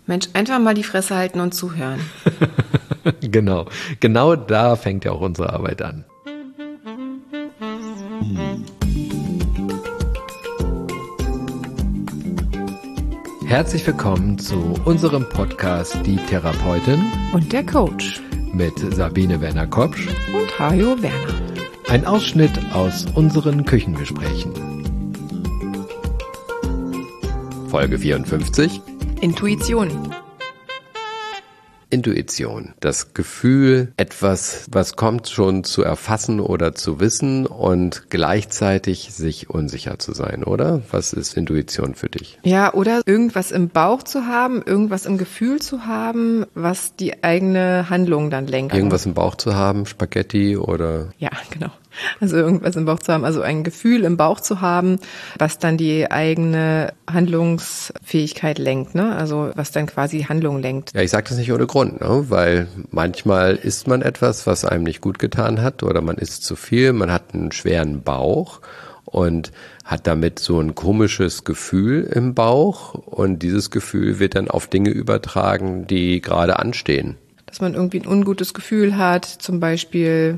Mensch, einfach mal die Fresse halten und zuhören. Genau da fängt ja auch unsere Arbeit an. Herzlich willkommen zu unserem Podcast Die Therapeutin Und der Coach. mit Sabine Werner-Kopsch Und Hajo Werner. Ein Ausschnitt aus unseren Küchengesprächen. Folge 54. Intuition, das Gefühl, etwas, was kommt, schon zu erfassen oder zu wissen und gleichzeitig sich unsicher zu sein, oder? Was ist Intuition für dich? Ja, oder irgendwas im Bauch zu haben, irgendwas im Gefühl zu haben, was die eigene Handlung dann lenkt. Irgendwas im Bauch zu haben, Spaghetti oder? Ja, genau. Also irgendwas im Bauch zu haben, also ein Gefühl im Bauch zu haben, was dann die eigene Handlungsfähigkeit lenkt, ne? Also was dann quasi Handlung lenkt. Ja, ich sage das nicht ohne Grund, ne? Weil manchmal isst man etwas, was einem nicht gut getan hat, oder man isst zu viel, man hat einen schweren Bauch und hat damit so ein komisches Gefühl im Bauch, und dieses Gefühl wird dann auf Dinge übertragen, die gerade anstehen. Dass man irgendwie ein ungutes Gefühl hat, zum Beispiel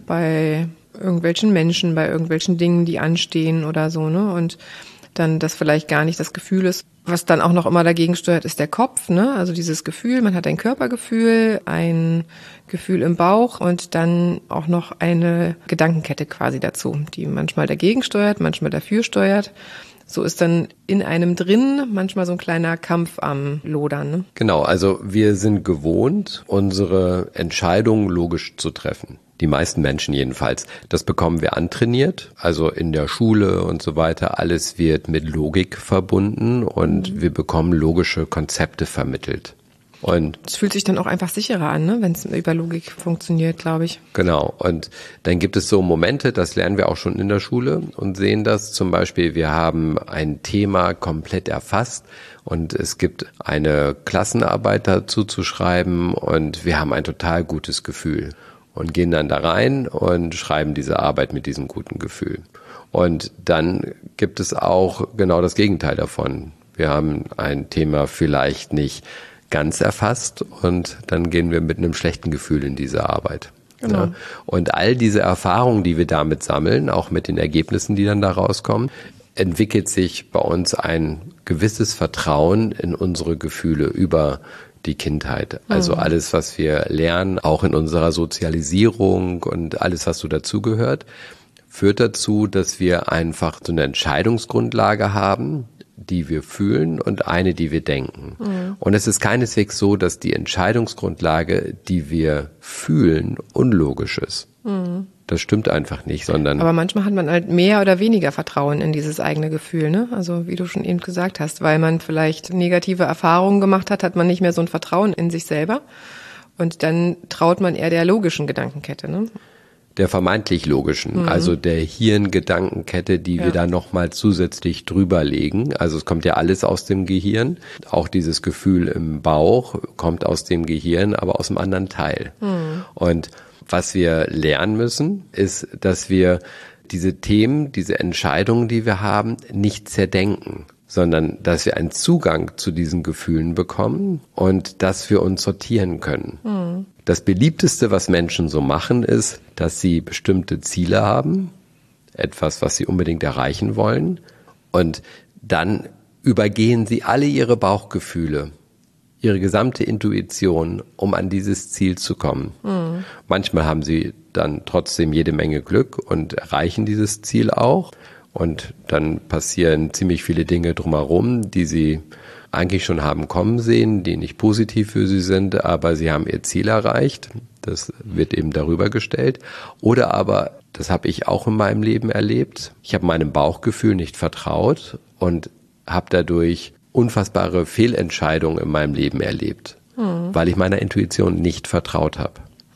bei irgendwelchen Menschen, bei irgendwelchen Dingen, die anstehen oder so, ne? Und dann das vielleicht gar nicht das Gefühl ist. Was dann auch noch immer dagegen steuert, ist der Kopf, ne? Also dieses Gefühl, man hat ein Körpergefühl, ein Gefühl im Bauch und dann auch noch eine Gedankenkette quasi dazu, die manchmal dagegen steuert, manchmal dafür steuert. So ist dann in einem drin manchmal so ein kleiner Kampf am Lodern, ne? Genau, also wir sind gewohnt, unsere Entscheidungen logisch zu treffen. Die meisten Menschen jedenfalls. Das bekommen wir antrainiert, also in der Schule und so weiter. Alles wird mit Logik verbunden und wir bekommen logische Konzepte vermittelt. Und es fühlt sich dann auch einfach sicherer an, ne, wenn es über Logik funktioniert, glaube ich. Genau. Und dann gibt es so Momente, das lernen wir auch schon in der Schule und sehen das. Zum Beispiel, wir haben ein Thema komplett erfasst und es gibt eine Klassenarbeit dazu zu schreiben und wir haben ein total gutes Gefühl und gehen dann da rein und schreiben diese Arbeit mit diesem guten Gefühl. Und dann gibt es auch genau das Gegenteil davon. Wir haben ein Thema vielleicht nicht ganz erfasst und dann gehen wir mit einem schlechten Gefühl in diese Arbeit. Genau. Ja. Und all diese Erfahrungen, die wir damit sammeln, auch mit den Ergebnissen, die dann da rauskommen, entwickelt sich bei uns ein gewisses Vertrauen in unsere Gefühle über die Kindheit. Also alles, was wir lernen, auch in unserer Sozialisierung und alles, was so dazugehört, führt dazu, dass wir einfach so eine Entscheidungsgrundlage haben, die wir fühlen und eine, die wir denken. Und es ist keineswegs so, dass die Entscheidungsgrundlage, die wir fühlen, unlogisch ist. Das stimmt einfach nicht, sondern... Aber manchmal hat man halt mehr oder weniger Vertrauen in dieses eigene Gefühl, ne? Also wie du schon eben gesagt hast, weil man vielleicht negative Erfahrungen gemacht hat, hat man nicht mehr so ein Vertrauen in sich selber. Und dann traut man eher der logischen Gedankenkette, ne? Der vermeintlich logischen, also der Hirngedankenkette, die wir da nochmal zusätzlich drüber legen. Also es kommt ja alles aus dem Gehirn. Auch dieses Gefühl im Bauch kommt aus dem Gehirn, aber aus einem anderen Teil. Und was wir lernen müssen, ist, dass wir diese Themen, diese Entscheidungen, die wir haben, nicht zerdenken, sondern dass wir einen Zugang zu diesen Gefühlen bekommen und dass wir uns sortieren können. Das Beliebteste, was Menschen so machen, ist, dass sie bestimmte Ziele haben, etwas, was sie unbedingt erreichen wollen, und dann übergehen sie alle ihre Bauchgefühle, ihre gesamte Intuition, um an dieses Ziel zu kommen. Manchmal haben sie dann trotzdem jede Menge Glück und erreichen dieses Ziel auch. Und dann passieren ziemlich viele Dinge drumherum, die sie eigentlich schon haben kommen sehen, die nicht positiv für sie sind, aber sie haben ihr Ziel erreicht. Das wird eben darüber gestellt. Oder aber, das habe ich auch in meinem Leben erlebt, ich habe meinem Bauchgefühl nicht vertraut und habe dadurch unfassbare Fehlentscheidungen in meinem Leben erlebt, weil ich meiner Intuition nicht vertraut habe.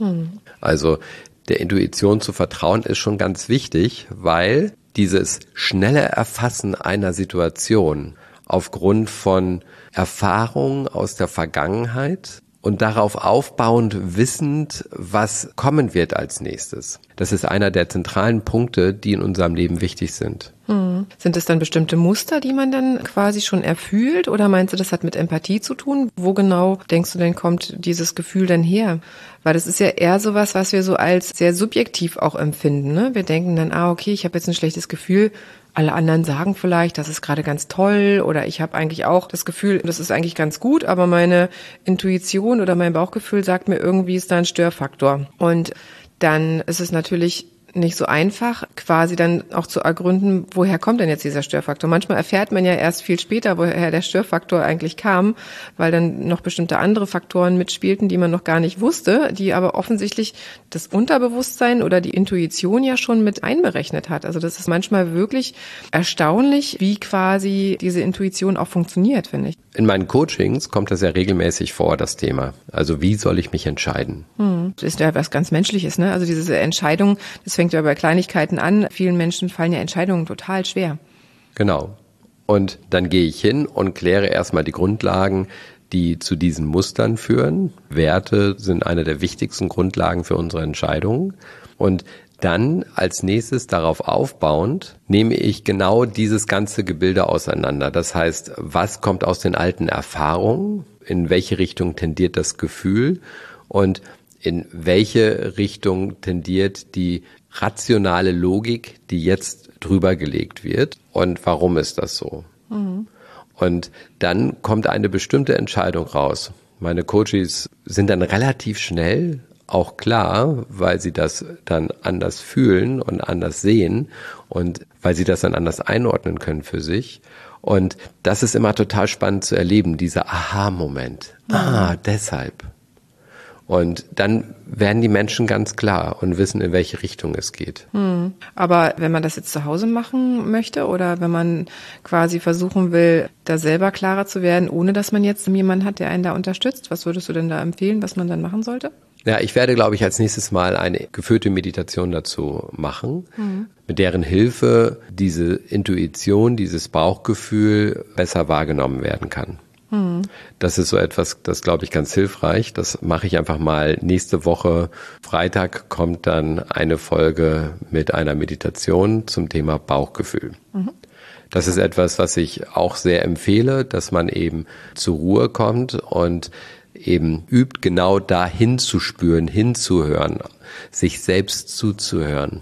Also der Intuition zu vertrauen ist schon ganz wichtig, weil dieses schnelle Erfassen einer Situation aufgrund von Erfahrungen aus der Vergangenheit und darauf aufbauend wissend, was kommen wird als nächstes. Das ist einer der zentralen Punkte, die in unserem Leben wichtig sind. Sind es dann bestimmte Muster, die man dann quasi schon erfühlt, oder meinst du, das hat mit Empathie zu tun? Wo genau denkst du denn, kommt dieses Gefühl denn her? Weil das ist ja eher sowas, was wir so als sehr subjektiv auch empfinden, ne? Wir denken dann, okay, ich habe jetzt ein schlechtes Gefühl. Alle anderen sagen vielleicht, das ist gerade ganz toll, oder ich habe eigentlich auch das Gefühl, das ist eigentlich ganz gut, aber meine Intuition oder mein Bauchgefühl sagt mir, irgendwie ist da ein Störfaktor. Und dann ist es natürlich nicht so einfach, quasi dann auch zu ergründen, woher kommt denn jetzt dieser Störfaktor? Manchmal erfährt man ja erst viel später, woher der Störfaktor eigentlich kam, weil dann noch bestimmte andere Faktoren mitspielten, die man noch gar nicht wusste, die aber offensichtlich das Unterbewusstsein oder die Intuition ja schon mit einberechnet hat. Also das ist manchmal wirklich erstaunlich, wie quasi diese Intuition auch funktioniert, finde ich. In meinen Coachings kommt das ja regelmäßig vor, das Thema. Also wie soll ich mich entscheiden? Das ist ja was ganz Menschliches, ne? Also diese Entscheidung, das fängt ja bei Kleinigkeiten an. Vielen Menschen fallen ja Entscheidungen total schwer. Genau. Und dann gehe ich hin und kläre erstmal die Grundlagen, die zu diesen Mustern führen. Werte sind eine der wichtigsten Grundlagen für unsere Entscheidungen. Und dann als nächstes darauf aufbauend nehme ich genau dieses ganze Gebilde auseinander. Das heißt, was kommt aus den alten Erfahrungen? In welche Richtung tendiert das Gefühl? Und in welche Richtung tendiert die rationale Logik, die jetzt drüber gelegt wird? Und warum ist das so? Und dann kommt eine bestimmte Entscheidung raus. Meine Coaches sind dann relativ schnell auch klar, weil sie das dann anders fühlen und anders sehen und weil sie das dann anders einordnen können für sich. Und das ist immer total spannend zu erleben, dieser Aha-Moment. Deshalb. Und dann werden die Menschen ganz klar und wissen, in welche Richtung es geht. Aber wenn man das jetzt zu Hause machen möchte oder wenn man quasi versuchen will, da selber klarer zu werden, ohne dass man jetzt jemanden hat, der einen da unterstützt, was würdest du denn da empfehlen, was man dann machen sollte? Ja, ich werde, glaube ich, als nächstes Mal eine geführte Meditation dazu machen, mit deren Hilfe diese Intuition, dieses Bauchgefühl besser wahrgenommen werden kann. Das ist so etwas, das glaube ich ganz hilfreich. Das mache ich einfach mal nächste Woche. Freitag kommt dann eine Folge mit einer Meditation zum Thema Bauchgefühl. Das ist etwas, was ich auch sehr empfehle, dass man eben zur Ruhe kommt und eben übt, genau da hinzuspüren, hinzuhören, sich selbst zuzuhören.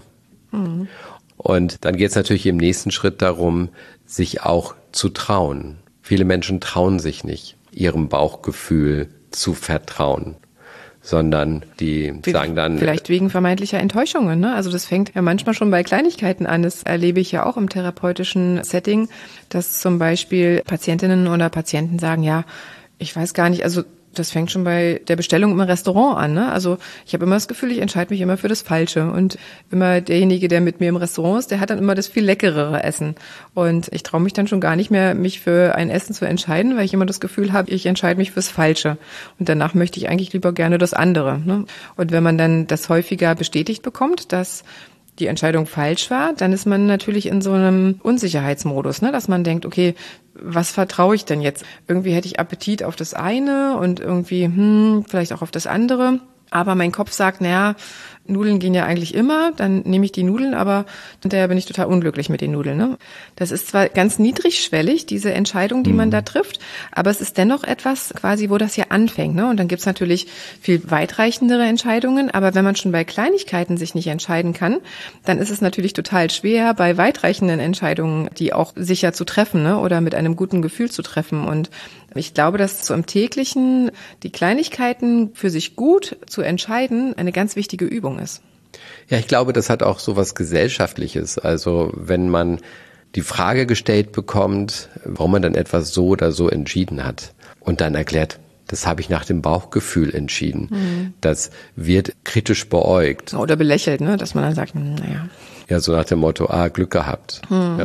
Und dann geht es natürlich im nächsten Schritt darum, sich auch zu trauen. Viele Menschen trauen sich nicht, ihrem Bauchgefühl zu vertrauen, sondern die sagen dann... Vielleicht wegen vermeintlicher Enttäuschungen, ne? Also das fängt ja manchmal schon bei Kleinigkeiten an. Das erlebe ich ja auch im therapeutischen Setting, dass zum Beispiel Patientinnen oder Patienten sagen, ja, ich weiß gar nicht, also das fängt schon bei der Bestellung im Restaurant an, ne? Also ich habe immer das Gefühl, ich entscheide mich immer für das Falsche und immer derjenige, der mit mir im Restaurant ist, der hat dann immer das viel leckerere Essen und ich traue mich dann schon gar nicht mehr, mich für ein Essen zu entscheiden, weil ich immer das Gefühl habe, ich entscheide mich fürs Falsche und danach möchte ich eigentlich lieber gerne das andere, ne? Und wenn man dann das häufiger bestätigt bekommt, dass die Entscheidung falsch war, dann ist man natürlich in so einem Unsicherheitsmodus, ne, dass man denkt, okay, was vertraue ich denn jetzt? Irgendwie hätte ich Appetit auf das eine und irgendwie vielleicht auch auf das andere. Aber mein Kopf sagt, naja, Nudeln gehen ja eigentlich immer, dann nehme ich die Nudeln, aber hinterher bin ich total unglücklich mit den Nudeln, ne? Das ist zwar ganz niedrigschwellig, diese Entscheidung, die man da trifft, aber es ist dennoch etwas quasi, wo das ja anfängt, ne? Und dann gibt's natürlich viel weitreichendere Entscheidungen, aber wenn man schon bei Kleinigkeiten sich nicht entscheiden kann, dann ist es natürlich total schwer, bei weitreichenden Entscheidungen, die auch sicher zu treffen, ne? Oder mit einem guten Gefühl zu treffen. Und ich glaube, dass so im Täglichen die Kleinigkeiten für sich gut zu entscheiden eine ganz wichtige Übung ist. Ja, ich glaube, das hat auch so was Gesellschaftliches. Also wenn man die Frage gestellt bekommt, warum man dann etwas so oder so entschieden hat und dann erklärt, das habe ich nach dem Bauchgefühl entschieden. Das wird kritisch beäugt. Oder belächelt, ne? Dass man dann sagt, naja. Ja, so nach dem Motto, Glück gehabt. Ja,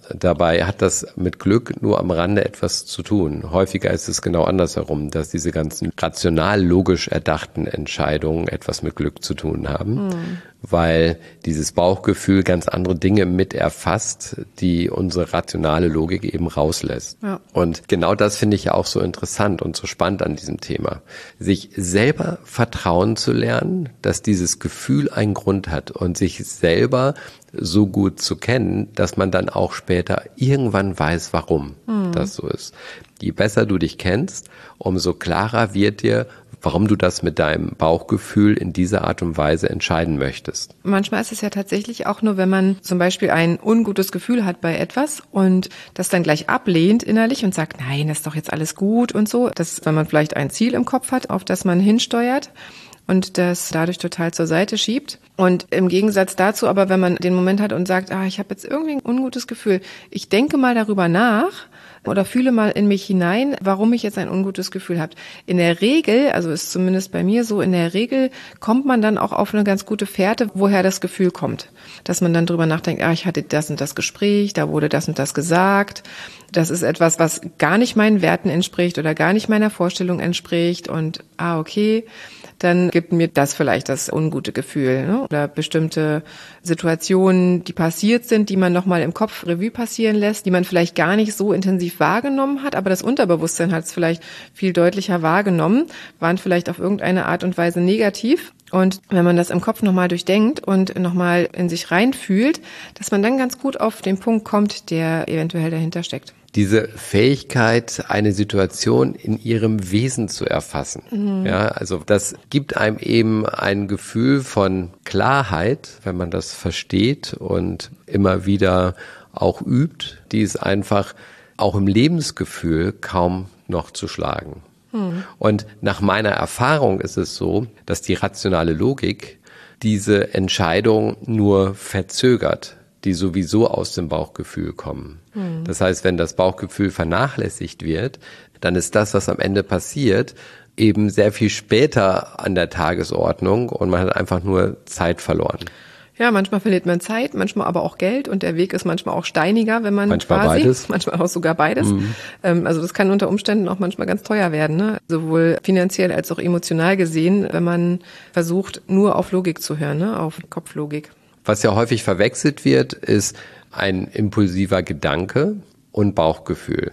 Dabei hat das mit Glück nur am Rande etwas zu tun. Häufiger ist es genau andersherum, dass diese ganzen rational logisch erdachten Entscheidungen etwas mit Glück zu tun haben, weil dieses Bauchgefühl ganz andere Dinge mit erfasst, die unsere rationale Logik eben rauslässt. Ja. Und genau das finde ich ja auch so interessant und so spannend an diesem Thema. Sich selber vertrauen zu lernen, dass dieses Gefühl einen Grund hat und sich selber so gut zu kennen, dass man dann auch später irgendwann weiß, warum das so ist. Je besser du dich kennst, umso klarer wird dir, warum du das mit deinem Bauchgefühl in dieser Art und Weise entscheiden möchtest. Manchmal ist es ja tatsächlich auch nur, wenn man zum Beispiel ein ungutes Gefühl hat bei etwas und das dann gleich ablehnt innerlich und sagt, nein, das ist doch jetzt alles gut und so. Das, wenn man vielleicht ein Ziel im Kopf hat, auf das man hinsteuert und das dadurch total zur Seite schiebt. Und im Gegensatz dazu aber, wenn man den Moment hat und sagt, ich habe jetzt irgendwie ein ungutes Gefühl, ich denke mal darüber nach oder fühle mal in mich hinein, warum ich jetzt ein ungutes Gefühl habe. In der Regel, also ist zumindest bei mir so, in der Regel kommt man dann auch auf eine ganz gute Fährte, woher das Gefühl kommt. Dass man dann drüber nachdenkt, ich hatte das und das Gespräch, da wurde das und das gesagt. Das ist etwas, was gar nicht meinen Werten entspricht oder gar nicht meiner Vorstellung entspricht und okay, dann gibt mir das vielleicht das ungute Gefühl, ne? Oder bestimmte Situationen, die passiert sind, die man nochmal im Kopf Revue passieren lässt, die man vielleicht gar nicht so intensiv wahrgenommen hat, aber das Unterbewusstsein hat es vielleicht viel deutlicher wahrgenommen, waren vielleicht auf irgendeine Art und Weise negativ. Und wenn man das im Kopf nochmal durchdenkt und nochmal in sich reinfühlt, dass man dann ganz gut auf den Punkt kommt, der eventuell dahinter steckt. Diese Fähigkeit, eine Situation in ihrem Wesen zu erfassen. Ja, also das gibt einem eben ein Gefühl von Klarheit, wenn man das versteht und immer wieder auch übt, die ist einfach auch im Lebensgefühl kaum noch zu schlagen. Und nach meiner Erfahrung ist es so, dass die rationale Logik diese Entscheidung nur verzögert, die sowieso aus dem Bauchgefühl kommen. Das heißt, wenn das Bauchgefühl vernachlässigt wird, dann ist das, was am Ende passiert, eben sehr viel später an der Tagesordnung und man hat einfach nur Zeit verloren. Ja, manchmal verliert man Zeit, manchmal aber auch Geld und der Weg ist manchmal auch steiniger, wenn man manchmal auch sogar beides. Also das kann unter Umständen auch manchmal ganz teuer werden, ne? Sowohl finanziell als auch emotional gesehen, wenn man versucht, nur auf Logik zu hören, ne? Auf Kopflogik. Was ja häufig verwechselt wird, ist ein impulsiver Gedanke und Bauchgefühl.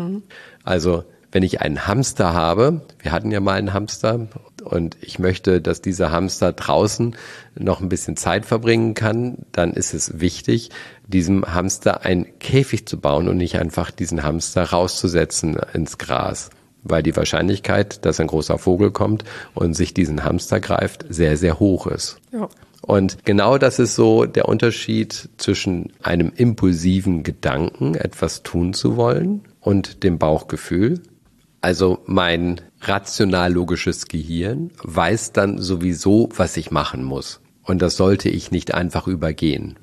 Also wenn ich einen Hamster habe, wir hatten ja mal einen Hamster und ich möchte, dass dieser Hamster draußen noch ein bisschen Zeit verbringen kann, dann ist es wichtig, diesem Hamster einen Käfig zu bauen und nicht einfach diesen Hamster rauszusetzen ins Gras. Weil die Wahrscheinlichkeit, dass ein großer Vogel kommt und sich diesen Hamster greift, sehr, sehr hoch ist. Ja. Und genau das ist so der Unterschied zwischen einem impulsiven Gedanken, etwas tun zu wollen, und dem Bauchgefühl. Also mein rational-logisches Gehirn weiß dann sowieso, was ich machen muss. Und das sollte ich nicht einfach übergehen.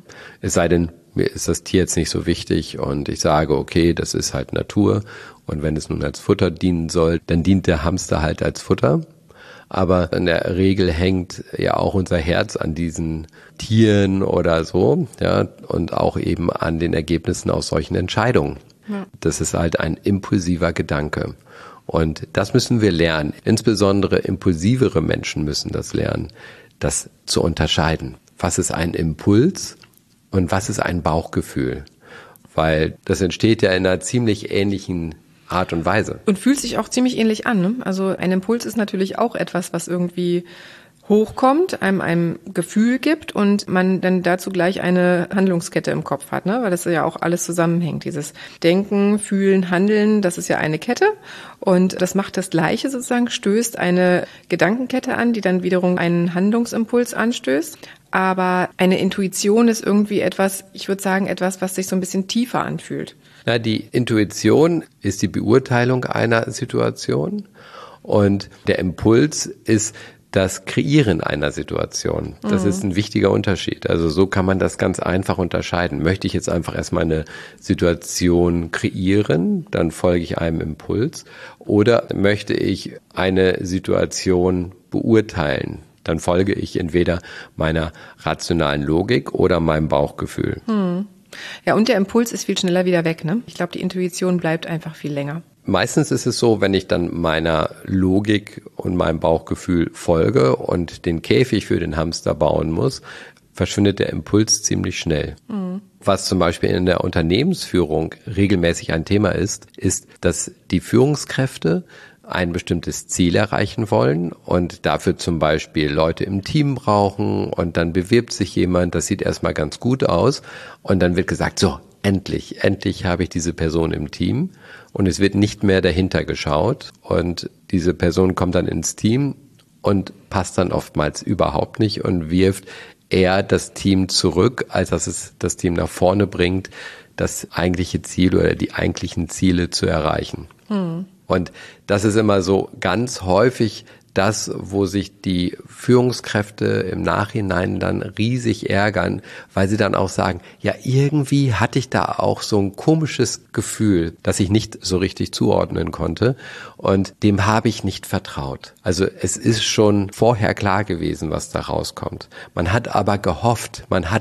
Es sei denn, mir ist das Tier jetzt nicht so wichtig und ich sage, okay, das ist halt Natur. Und wenn es nun als Futter dienen soll, dann dient der Hamster halt als Futter. Aber in der Regel hängt ja auch unser Herz an diesen Tieren oder so, ja, und auch eben an den Ergebnissen aus solchen Entscheidungen. Ja. Das ist halt ein impulsiver Gedanke. Und das müssen wir lernen. Insbesondere impulsivere Menschen müssen das lernen, das zu unterscheiden. Was ist ein Impuls und was ist ein Bauchgefühl? Weil das entsteht ja in einer ziemlich ähnlichen Art und Weise. Und fühlt sich auch ziemlich ähnlich an, ne? Also ein Impuls ist natürlich auch etwas, was irgendwie hochkommt, einem ein Gefühl gibt und man dann dazu gleich eine Handlungskette im Kopf hat, ne? Weil das ja auch alles zusammenhängt. Dieses Denken, Fühlen, Handeln, das ist ja eine Kette und das macht das Gleiche sozusagen, stößt eine Gedankenkette an, die dann wiederum einen Handlungsimpuls anstößt. Aber eine Intuition ist irgendwie etwas, ich würde sagen, etwas, was sich so ein bisschen tiefer anfühlt. Ja, die Intuition ist die Beurteilung einer Situation und der Impuls ist das Kreieren einer Situation. Das ist ein wichtiger Unterschied. Also so kann man das ganz einfach unterscheiden. Möchte ich jetzt einfach erstmal eine Situation kreieren, dann folge ich einem Impuls, oder möchte ich eine Situation beurteilen, dann folge ich entweder meiner rationalen Logik oder meinem Bauchgefühl. Ja, und der Impuls ist viel schneller wieder weg, ne? Ich glaube, die Intuition bleibt einfach viel länger. Meistens ist es so, wenn ich dann meiner Logik und meinem Bauchgefühl folge und den Käfig für den Hamster bauen muss, verschwindet der Impuls ziemlich schnell. Mhm. Was zum Beispiel in der Unternehmensführung regelmäßig ein Thema ist, dass die Führungskräfte ein bestimmtes Ziel erreichen wollen und dafür zum Beispiel Leute im Team brauchen und dann bewirbt sich jemand, das sieht erstmal ganz gut aus und dann wird gesagt, so, endlich habe ich diese Person im Team und es wird nicht mehr dahinter geschaut und diese Person kommt dann ins Team und passt dann oftmals überhaupt nicht und wirft eher das Team zurück, als dass es das Team nach vorne bringt, das eigentliche Ziel oder die eigentlichen Ziele zu erreichen. Und das ist immer so ganz häufig das, wo sich die Führungskräfte im Nachhinein dann riesig ärgern, weil sie dann auch sagen, ja, irgendwie hatte ich da auch so ein komisches Gefühl, das ich nicht so richtig zuordnen konnte und dem habe ich nicht vertraut. Also es ist schon vorher klar gewesen, was da rauskommt. Man hat aber gehofft,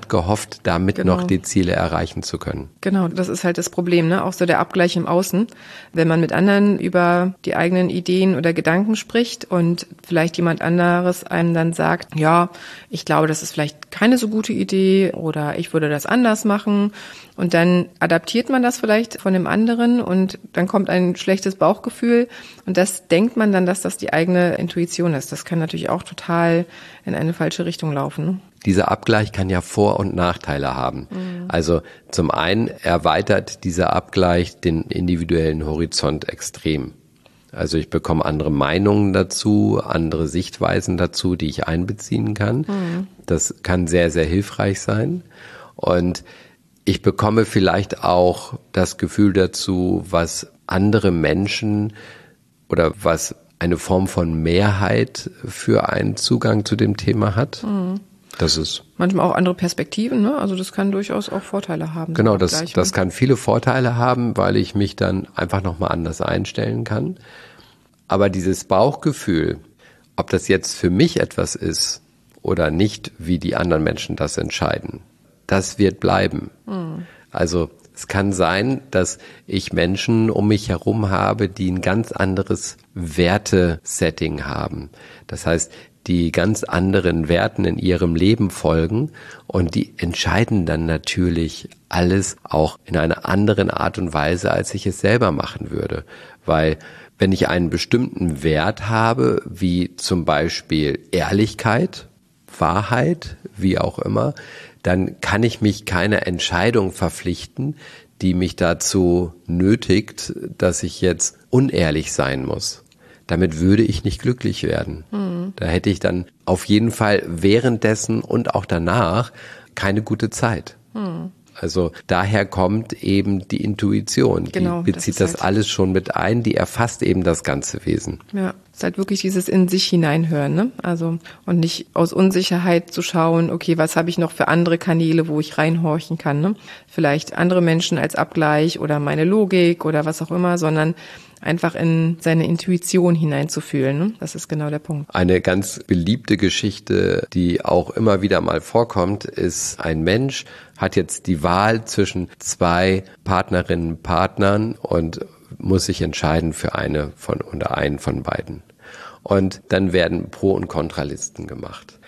damit noch die Ziele erreichen zu können. Genau, das ist halt das Problem, ne? Auch so der Abgleich im Außen. Wenn man mit anderen über die eigenen Ideen oder Gedanken spricht und vielleicht jemand anderes einem dann sagt, ja, ich glaube, das ist vielleicht keine so gute Idee oder ich würde das anders machen. Und dann adaptiert man das vielleicht von dem anderen und dann kommt ein schlechtes Bauchgefühl und das denkt man dann, dass das die eigene Intuition ist. Das kann natürlich auch total in eine falsche Richtung laufen, ne? Dieser Abgleich kann ja Vor- und Nachteile haben. Also zum einen erweitert dieser Abgleich den individuellen Horizont extrem. Also ich bekomme andere Meinungen dazu, andere Sichtweisen dazu, die ich einbeziehen kann. Das kann sehr, sehr hilfreich sein. Und ich bekomme vielleicht auch das Gefühl dazu, was andere Menschen oder was eine Form von Mehrheit für einen Zugang zu dem Thema hat. Das ist manchmal auch andere Perspektiven, ne? Also das kann durchaus auch Vorteile haben. Genau, das kann viele Vorteile haben, weil ich mich dann einfach nochmal anders einstellen kann. Aber dieses Bauchgefühl, ob das jetzt für mich etwas ist oder nicht, wie die anderen Menschen das entscheiden, das wird bleiben. Also es kann sein, dass ich Menschen um mich herum habe, die ein ganz anderes Wertesetting haben. Das heißt, die ganz anderen Werten in ihrem Leben folgen und die entscheiden dann natürlich alles auch in einer anderen Art und Weise, als ich es selber machen würde. Weil wenn ich einen bestimmten Wert habe, wie zum Beispiel Ehrlichkeit, Wahrheit, wie auch immer, dann kann ich mich keiner Entscheidung verpflichten, die mich dazu nötigt, dass ich jetzt unehrlich sein muss. Damit würde ich nicht glücklich werden. Da hätte ich dann auf jeden Fall währenddessen und auch danach keine gute Zeit. Also daher kommt eben die Intuition. Genau, die bezieht das alles schon mit ein, die erfasst eben das ganze Wesen. Ja, es ist halt wirklich dieses in sich hineinhören, ne? Also und nicht aus Unsicherheit zu schauen, okay, was habe ich noch für andere Kanäle, wo ich reinhorchen kann, ne? Vielleicht andere Menschen als Abgleich oder meine Logik oder was auch immer, sondern einfach in seine Intuition hineinzufühlen, ne? Das ist genau der Punkt. Eine ganz beliebte Geschichte, die auch immer wieder mal vorkommt, ist, ein Mensch hat jetzt die Wahl zwischen zwei Partnerinnen, Partnern und muss sich entscheiden für einen von beiden. Und dann werden Pro- und Kontralisten gemacht.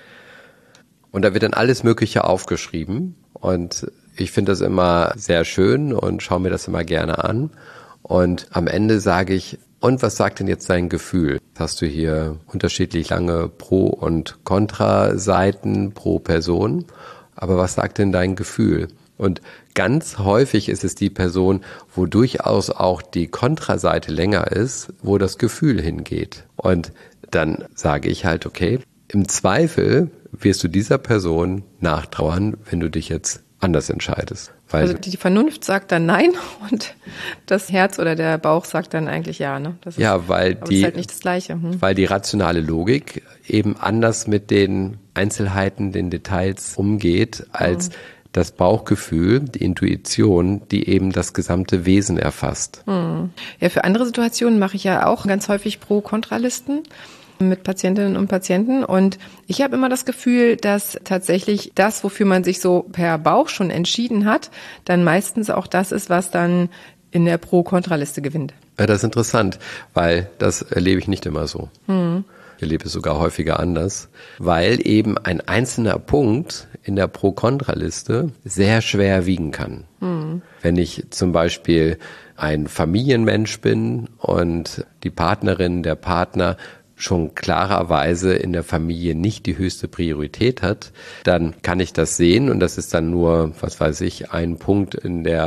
Und da wird dann alles Mögliche aufgeschrieben und ich finde das immer sehr schön und schaue mir das immer gerne an. Und am Ende sage ich, und was sagt denn jetzt dein Gefühl? Hast du hier unterschiedlich lange Pro- und Kontra-Seiten pro Person? Aber was sagt denn dein Gefühl? Und ganz häufig ist es die Person, wo durchaus auch die Kontraseite länger ist, wo das Gefühl hingeht. Und dann sage ich halt, okay, im Zweifel wirst du dieser Person nachtrauern, wenn du dich jetzt anders entscheidest. Weil also die Vernunft sagt dann nein und das Herz oder der Bauch sagt dann eigentlich ja, ne? Das ist, ja, weil ist halt nicht das Gleiche. Weil die rationale Logik eben anders mit den Einzelheiten, den Details umgeht, als das Bauchgefühl, die Intuition, die eben das gesamte Wesen erfasst. Ja, für andere Situationen mache ich ja auch ganz häufig Pro-Kontralisten. mit Patientinnen und Patienten. Und ich habe immer das Gefühl, dass tatsächlich das, wofür man sich so per Bauch schon entschieden hat, dann meistens auch das ist, was dann in der Pro-Kontra-Liste gewinnt. Ja, das ist interessant, weil das erlebe ich nicht immer so. Ich erlebe es sogar häufiger anders, weil eben ein einzelner Punkt in der Pro-Kontra-Liste sehr schwer wiegen kann. Wenn ich zum Beispiel ein Familienmensch bin und die Partnerin, der Partner schon klarerweise in der Familie nicht die höchste Priorität hat, dann kann ich das sehen und das ist dann nur, was weiß ich, ein Punkt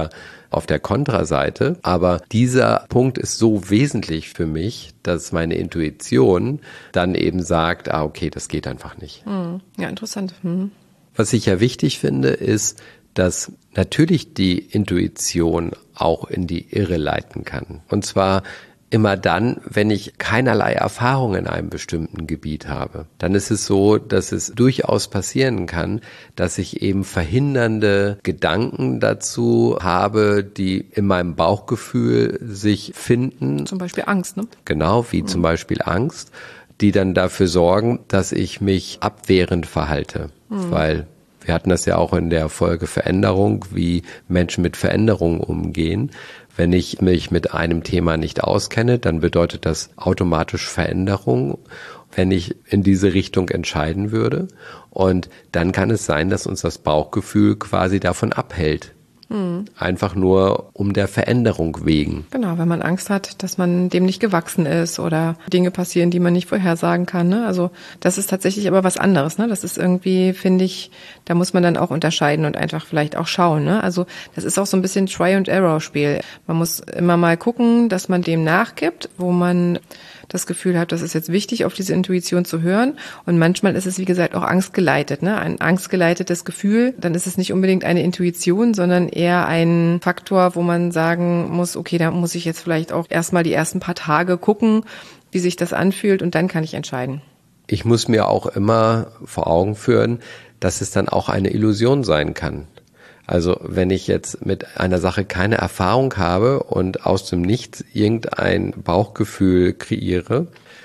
auf der Kontraseite. Aber dieser Punkt ist so wesentlich für mich, dass meine Intuition dann eben sagt, okay, das geht einfach nicht. Ja, interessant. Was ich ja wichtig finde, ist, dass natürlich die Intuition auch in die Irre leiten kann. Und zwar immer dann, wenn ich keinerlei Erfahrung in einem bestimmten Gebiet habe. Dann ist es so, dass es durchaus passieren kann, dass ich eben verhindernde Gedanken dazu habe, die in meinem Bauchgefühl sich finden. Zum Beispiel Angst, ne? Genau, wie zum Beispiel Angst, die dann dafür sorgen, dass ich mich abwehrend verhalte. Weil wir hatten das ja auch in der Folge Veränderung, wie Menschen mit Veränderungen umgehen. Wenn ich mich mit einem Thema nicht auskenne, dann bedeutet das automatisch Veränderung, wenn ich in diese Richtung entscheiden würde. Und dann kann es sein, dass uns das Bauchgefühl quasi davon abhält. Einfach nur um der Veränderung wegen. Genau, wenn man Angst hat, dass man dem nicht gewachsen ist oder Dinge passieren, die man nicht vorhersagen kann. Ne? Also das ist tatsächlich aber was anderes. Ne? Das ist irgendwie, finde ich, da muss man dann auch unterscheiden und einfach vielleicht auch schauen. Ne? Also das ist auch so ein bisschen Try-and-Error-Spiel. Man muss immer mal gucken, dass man dem nachgibt, wo man das Gefühl hat, das ist jetzt wichtig, auf diese Intuition zu hören. Und manchmal ist es, wie gesagt, auch angstgeleitet. Ne? Ein angstgeleitetes Gefühl, dann ist es nicht unbedingt eine Intuition, sondern eher ein Faktor, wo man sagen muss, okay, da muss ich jetzt vielleicht auch erstmal die ersten paar Tage gucken, wie sich das anfühlt und dann kann ich entscheiden. Ich muss mir auch immer vor Augen führen, dass es dann auch eine Illusion sein kann. Also wenn ich jetzt mit einer Sache keine Erfahrung habe und aus dem Nichts irgendein Bauchgefühl kreiere,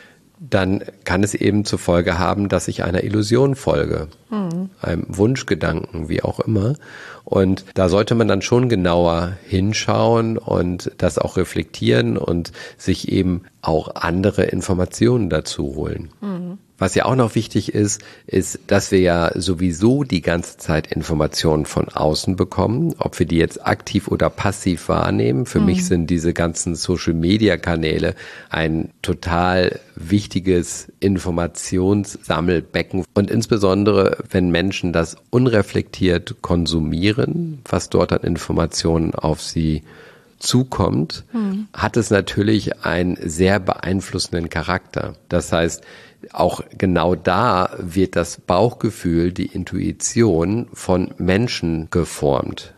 dann kann es eben zur Folge haben, dass ich einer Illusion folge, einem Wunschgedanken, wie auch immer. Und da sollte man dann schon genauer hinschauen und das auch reflektieren und sich eben auch andere Informationen dazu holen. Was ja auch noch wichtig ist, dass wir ja sowieso die ganze Zeit Informationen von außen bekommen, ob wir die jetzt aktiv oder passiv wahrnehmen. Für mich sind diese ganzen Social-Media-Kanäle ein total wichtiges Informationssammelbecken. Und insbesondere, wenn Menschen das unreflektiert konsumieren, was dort an Informationen auf sie zukommt, hat es natürlich einen sehr beeinflussenden Charakter. Das heißt, auch genau da wird das Bauchgefühl, die Intuition von Menschen geformt.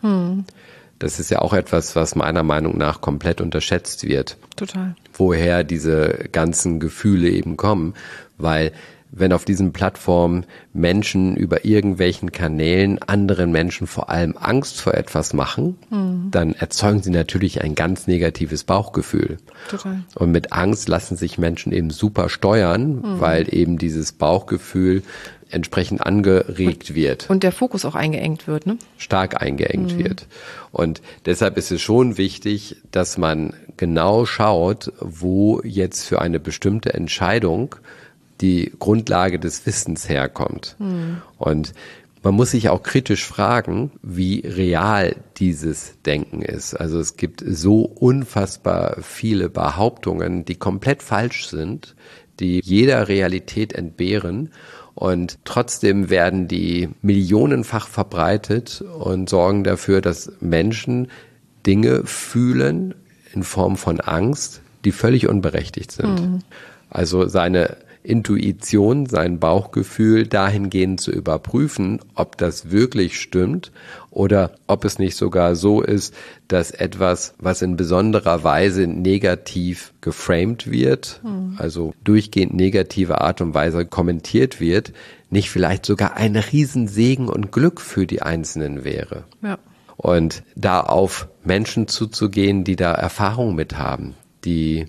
Das ist ja auch etwas, was meiner Meinung nach komplett unterschätzt wird. Total. Woher diese ganzen Gefühle eben kommen, weil wenn auf diesen Plattformen Menschen über irgendwelchen Kanälen anderen Menschen vor allem Angst vor etwas machen, dann erzeugen sie natürlich ein ganz negatives Bauchgefühl. Total. Und mit Angst lassen sich Menschen eben super steuern, weil eben dieses Bauchgefühl entsprechend angeregt wird. Und der Fokus auch eingeengt wird, ne? Stark eingeengt wird. Und deshalb ist es schon wichtig, dass man genau schaut, wo jetzt für eine bestimmte Entscheidung die Grundlage des Wissens herkommt. Und man muss sich auch kritisch fragen, wie real dieses Denken ist. Also es gibt so unfassbar viele Behauptungen, die komplett falsch sind, die jeder Realität entbehren. Und trotzdem werden die millionenfach verbreitet und sorgen dafür, dass Menschen Dinge fühlen in Form von Angst, die völlig unberechtigt sind. Also seine Intuition, sein Bauchgefühl dahingehend zu überprüfen, ob das wirklich stimmt oder ob es nicht sogar so ist, dass etwas, was in besonderer Weise negativ geframed wird, also durchgehend negative Art und Weise kommentiert wird, nicht vielleicht sogar ein Riesensegen und Glück für die Einzelnen wäre. Ja. Und da auf Menschen zuzugehen, die da Erfahrung mit haben, die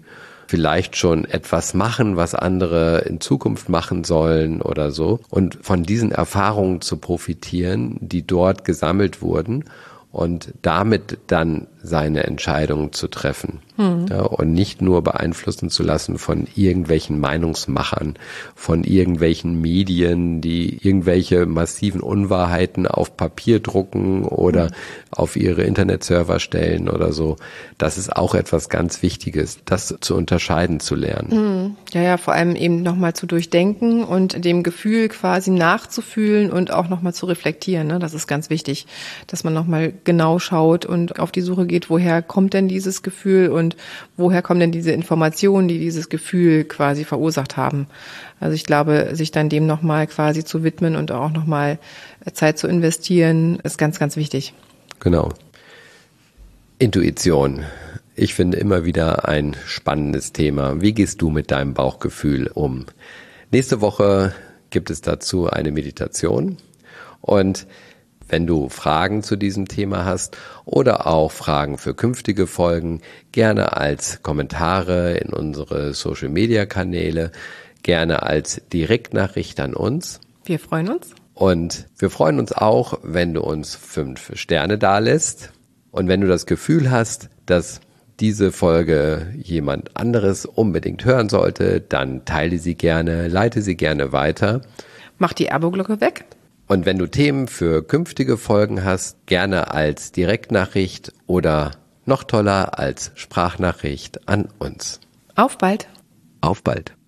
vielleicht schon etwas machen, was andere in Zukunft machen sollen oder so. Und von diesen Erfahrungen zu profitieren, die dort gesammelt wurden und damit dann seine Entscheidungen zu treffen. Ja, und nicht nur beeinflussen zu lassen von irgendwelchen Meinungsmachern, von irgendwelchen Medien, die irgendwelche massiven Unwahrheiten auf Papier drucken oder auf ihre Internetserver stellen oder so. Das ist auch etwas ganz Wichtiges, das zu unterscheiden zu lernen. Ja, vor allem eben nochmal zu durchdenken und dem Gefühl quasi nachzufühlen und auch nochmal zu reflektieren. Ne? Das ist ganz wichtig, dass man nochmal genau schaut und auf die Suche geht, woher kommt denn dieses Gefühl und woher kommen denn diese Informationen, die dieses Gefühl quasi verursacht haben. Also ich glaube, sich dann dem nochmal quasi zu widmen und auch nochmal Zeit zu investieren, ist ganz, ganz wichtig. Genau. Intuition. Ich finde immer wieder ein spannendes Thema. Wie gehst du mit deinem Bauchgefühl um? Nächste Woche gibt es dazu eine Meditation und wenn du Fragen zu diesem Thema hast oder auch Fragen für künftige Folgen, gerne als Kommentare in unsere Social-Media-Kanäle, gerne als Direktnachricht an uns. Wir freuen uns. Und wir freuen uns auch, wenn du uns 5 Sterne dalässt. Und wenn du das Gefühl hast, dass diese Folge jemand anderes unbedingt hören sollte, dann teile sie gerne, leite sie gerne weiter. Mach die Abo-Glocke weg. Und wenn du Themen für künftige Folgen hast, gerne als Direktnachricht oder noch toller als Sprachnachricht an uns. Auf bald. Auf bald.